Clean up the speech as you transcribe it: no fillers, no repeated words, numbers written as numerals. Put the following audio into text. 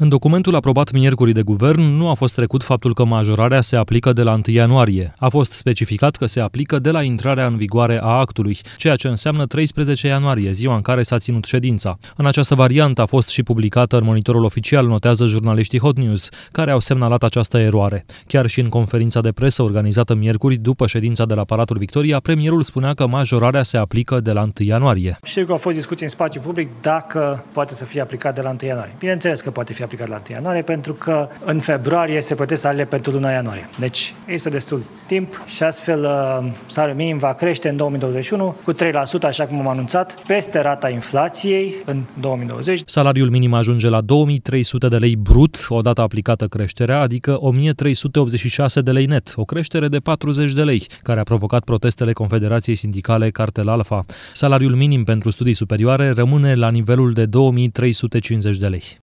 În documentul aprobat miercuri de guvern nu a fost trecut faptul că majorarea se aplică de la 1 ianuarie. A fost specificat că se aplică de la intrarea în vigoare a actului, ceea ce înseamnă 13 ianuarie, ziua în care s-a ținut ședința. În această variantă a fost și publicată în Monitorul Oficial, notează jurnaliștii Hot News, care au semnalat această eroare. Chiar și în conferința de presă organizată miercuri, după ședința de la Palatul Victoria, premierul spunea că majorarea se aplică de la 1 ianuarie. Știu că au fost discuții în spațiu public dacă poate să fie aplicat de la 1 ianuarie. Bineînțeles că poate fi aplicat la 1 ianuarie, pentru că în februarie se plătesc salariile pentru luna ianuarie. Deci este destul timp și astfel salariul minim va crește în 2021 cu 3%, așa cum am anunțat, peste rata inflației în 2020. Salariul minim ajunge la 2300 de lei brut, odată aplicată creșterea, adică 1386 de lei net, o creștere de 40 de lei, care a provocat protestele Confederației Sindicale Cartel Alfa. Salariul minim pentru studii superioare rămâne la nivelul de 2350 de lei.